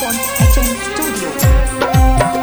Icon HN Studio.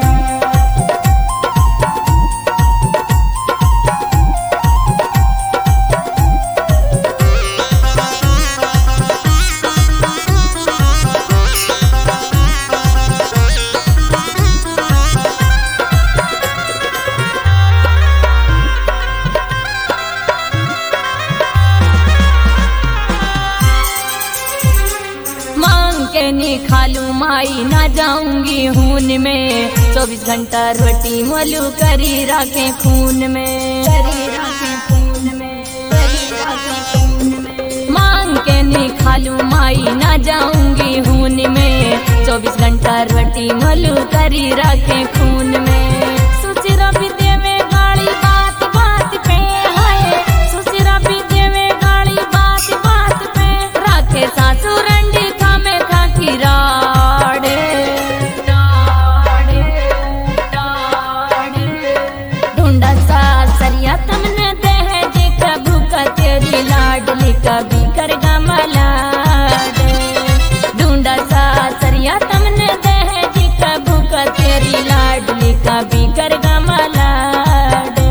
खालू माई ना जाऊंगी खून में 24 घंटा रोटी मोलू करी राखे खून में, करी राखे खून में, करी राखे खून में। मांग के नहीं खालू माई ना जाऊंगी खून में 24 घंटा रोटी मोलू करी राखे खून में। सुचिरा भी देवे गाड़ी बात बात पे है, सुचिरा भी देवे गाड़ी बात बात पे राखे सासू रंडी खामे खाकी राड़े राड़े राड़े। ढूंढा सा सरिया तुमने दे है जी कबू का तेरी लाडली कभी करगा मलाडे। ढूंढा सा सरिया तुमने दे है जी कबू का तेरी लाडली कभी करगा मलाडे।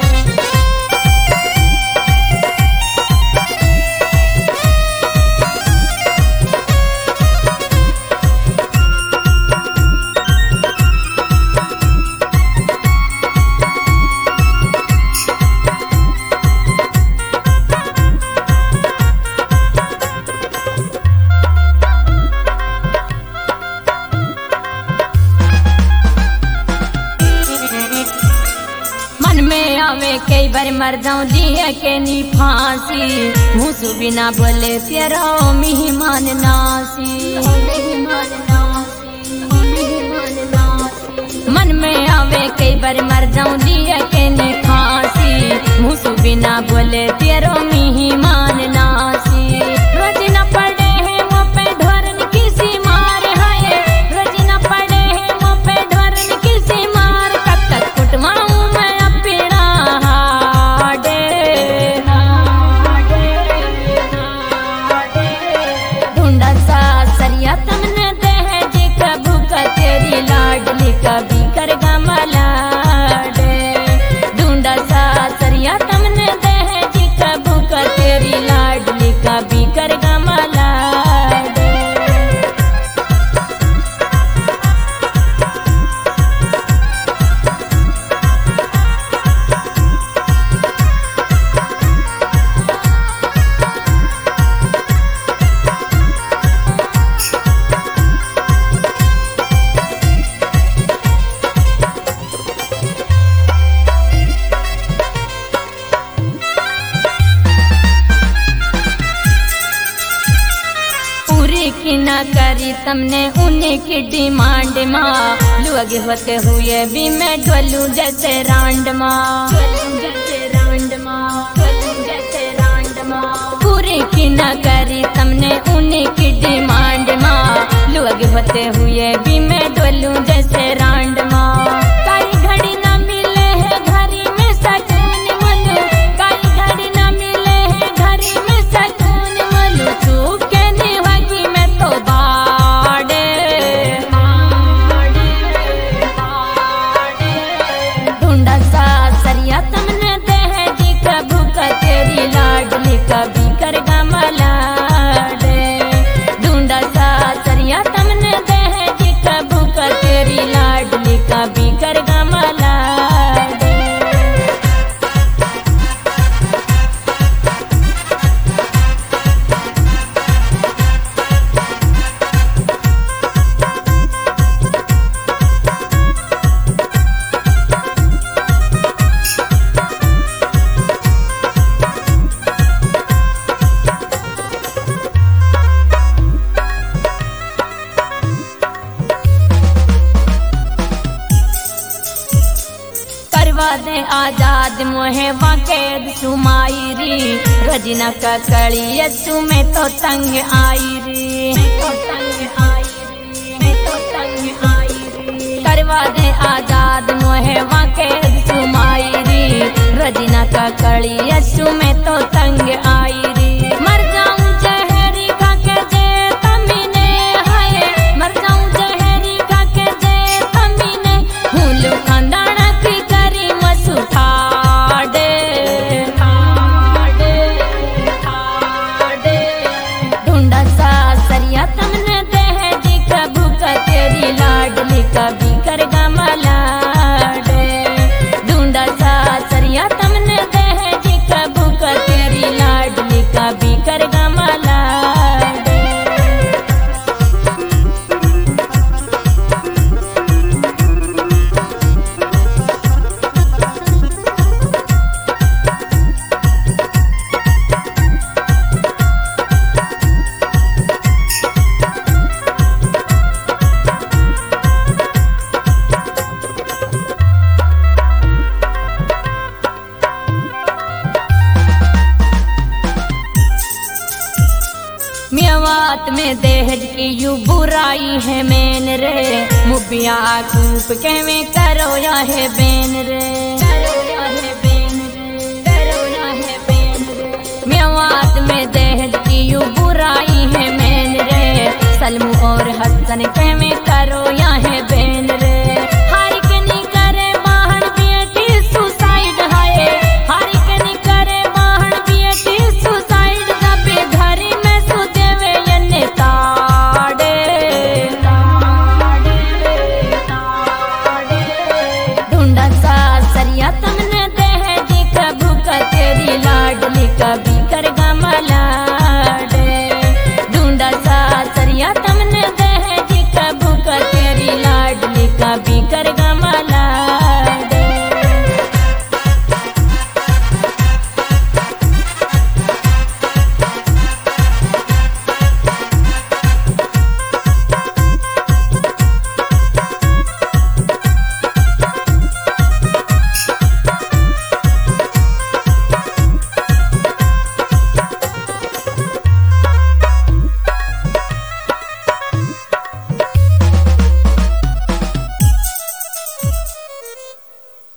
कई बार मर जाऊं दिए के नी फांसी, मुझू बिना बोले तेरा मेहमान नासी, मेहमान नासी, मेहमान नासी। मन में आवे कई बार मर जाऊं दिए के नी फांसी, मुझू बिना बोले तेरा मेहमान नासी। रोज न पड़े हैं वो पे ढोरन किसी मार है, रोज न पड़े हैं वो पे ढोरन किसी मार। कब तक कुटवाऊं कभी करगा मलाडे। ढूंढा सा सरिया तुमने दे है जी कबू का तेरी लाडली कभी करगा मलाडे। की ना करी तुमने उन्हीं की डिमांड माँ, लोग होते हुए भी मैं ढोलू जैसे रांड माँ, जैसे रांड माँ, जैसे रांड माँ। पूरी की ना करी तुमने उन्हीं की डिमांड माँ, लोग होते हुए भी मैं ढोलू जैसे रांड माँ। कई घड़ी ना मिले है घरी में सकून मलू, कई घड़ी ना मिले है घरी में सकून मलू। चूप के निभागी मैं तो बाड़े बाड़े बाड़े। ढूंढा सा सरिया तुमने दे है जी कबू का तेरी लाडली कभी करगा मलाडे। ढूंढा सा सरिया तुमने दे है जी कबू का तेरी लाडली कभी करगा मलाडे। दे आजाद मोहे वाकेद सुमाईरी, रजना का कड़ी तुम्हें तो तंग आई री, तो तंग आई री, तो तंग आई री। करवा दे आजाद मोहे वाकेद सुमाईरी, रजना का कड़ी तुम्हें तो तंग आई री। मर जाऊं जहरी खा के जे तमीने है, मर जाऊं जहरी बुराई है मेन रे मुबिया कूप के में करो या है बेन रे करो या है बेन रे करो या है बेन रे मेवात में दहद की यू बुराई है मेन रे सलमू और हसन के में करो या है बेन रे हर कनी करे बाहर बेटी सुसाइड है हर कनी करे बाहर बेटी सुसाइड दबे घरी में सुदेवे यने ताड़े ढूंढा सा सरिया तुमने दे दी कबू का तेरी लाडली कब